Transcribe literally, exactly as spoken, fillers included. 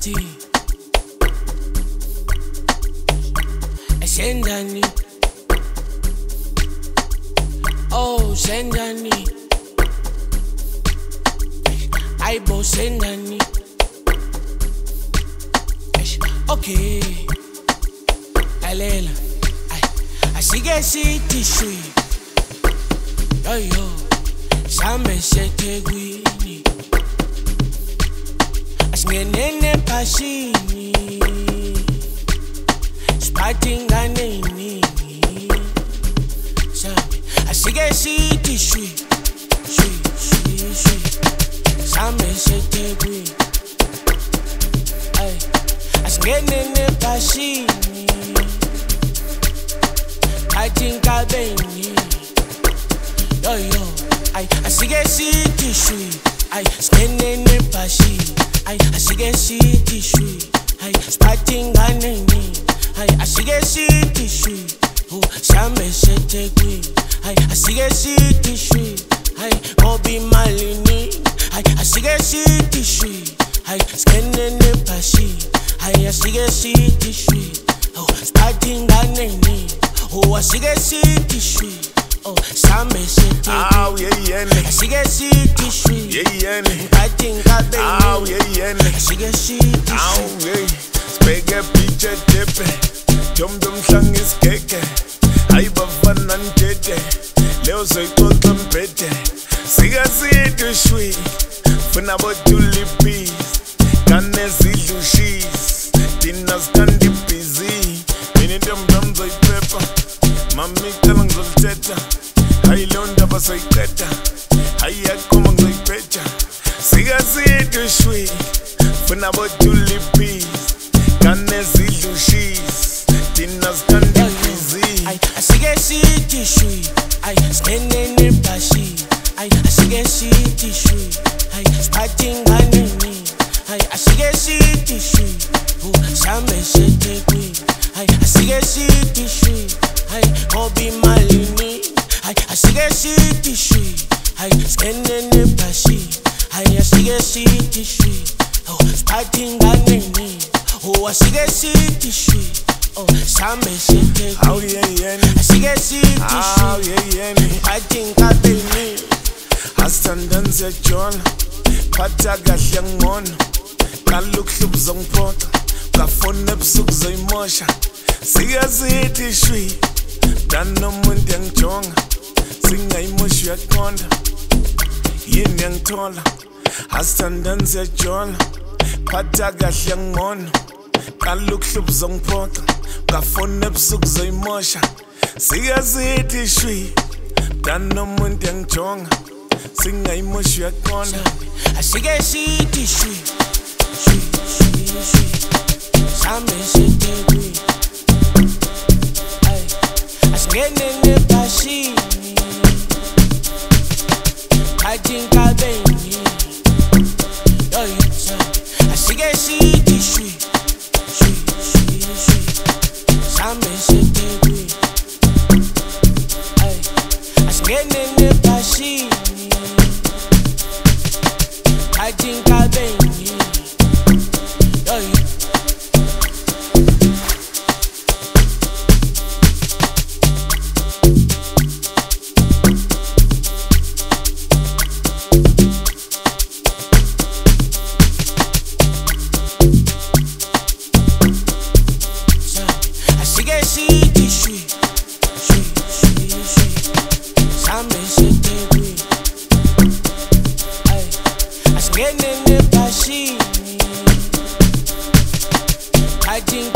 Party Sendani Oh Sendani Aibo Sendani Okay Alela Asige City Shui Yo yo Same Sete Gwini Asngenene Pashini Sparting Ganini Sabe Asige City Shui Shui Shui Shui Same Sete Gwini Ay Asngenene Pashini Sparting Ganini Yo yo Ay Asige City Shui Ay Asngenene Pashini Ay Asige City Shui Ay Sparting Ganini Ay Asige City Shui Oh Same Sete Gwini Ay Asige City Shui Ay Mobi Malini Ay Asige City Shui Ay Skenene Pashi Ay Asige City Shui Oh Sparting Ganini Oh Asige City Shui Oh Same Sete Aw yeah yeah Asige City Shui Yeah yeah Sparting Ganini Aw yeah yeah Asige City Aw Shui yeah Spege piche tepe Jom dum shang is keke Ay bafana ntete Leo soy koto mpete Siga City Shui Funa botuli peas Kane zidlu shees Dinners kandi busy Mini dum dum zoy pepa Mami talang zol teta Ay londa ba soy teta Ay akoma zoy pecha Siga City Shui Funa botuli peas Kane zidlu shees Dinners kandi busy Ay Asige City Shui Ay Skenene Pashi Ay Asige City Shui Ay Sparting Ganini Ay Asige City Shui Oh Same Sete Gwini Ay Asige City Shui Ay Mobi Malini Ay Asige City Shui Ay Skenene Pashi Ay Asige City Shui Oh Sparting Ganini Oh Asige City Shui Oh Same Sete Aw Gwini yeah yeah Asige City Aw Shui yeah yeah I think I be me Astandanze John Phatha kahle ngcono Kalukuhlubu zongiphotha Ngafona ebusuku zoyimosha Siga City Shui Danomuntu yangijonga Singayimoshi uyaqonda Yini yangithola Astandanze John Phatha kahle ngcono Kalukuhlubu zongiphotha Ngafona ebusuku zoyimosha Siga City Shui Danomuntu yangijonga Singayimoshi uyaqonda Asige City Shui Shui Shui Shui Same Sete Gwini Ay Asngenene Pashini Sparting Ganini Yo yo Asige City Shui Shui Shui Shui Same Sete Gwini Ay Asngenene Pashini Sparting Ganini Yo yo Asige City Shui Shui Shui Shui Same Sete Gwini Ay Asngenene Pashini Sparting